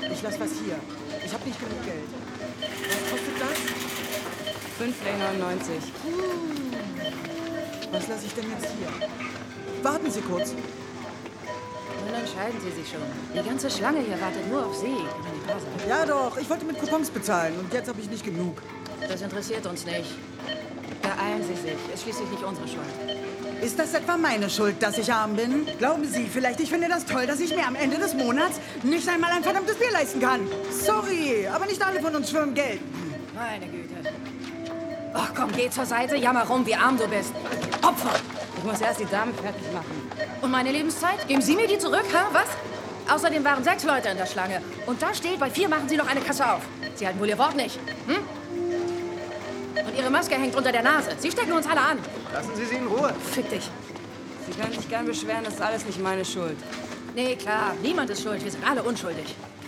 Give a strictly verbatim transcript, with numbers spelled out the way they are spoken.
Ich lass was hier. Ich habe nicht genug Geld. Was kostet das? fünf neunundneunzig. Was lasse ich denn jetzt hier? Warten Sie kurz. Nun entscheiden Sie sich schon. Die ganze Schlange hier wartet nur auf Sie. Kann nicht wahr sein. Ja doch, ich wollte mit Coupons bezahlen und jetzt habe ich nicht genug. Das interessiert uns nicht. Beeilen Sie sich. Ist schließlich nicht unsere Schuld. Ist das etwa meine Schuld, dass ich arm bin? Glauben Sie vielleicht, ich finde das toll, dass ich mir am Ende des Monats nicht einmal ein verdammtes Bier leisten kann. Sorry, aber nicht alle von uns schwimmen Geld. Meine Güte. Ach komm, geh zur Seite, jammer rum, wie arm du bist. Opfer! Ich muss erst die Damen fertig machen. Und meine Lebenszeit? Geben Sie mir die zurück, ha? Was? Außerdem waren sechs Leute in der Schlange. Und da steht, bei vier machen Sie noch eine Kasse auf. Sie halten wohl Ihr Wort nicht, hm? Und Ihre Maske hängt unter der Nase. Sie stecken uns alle an. Lassen Sie sie in Ruhe. Fick dich. Sie können sich gern beschweren, das ist alles nicht meine Schuld. Nee, klar, niemand ist schuld. Wir sind alle unschuldig.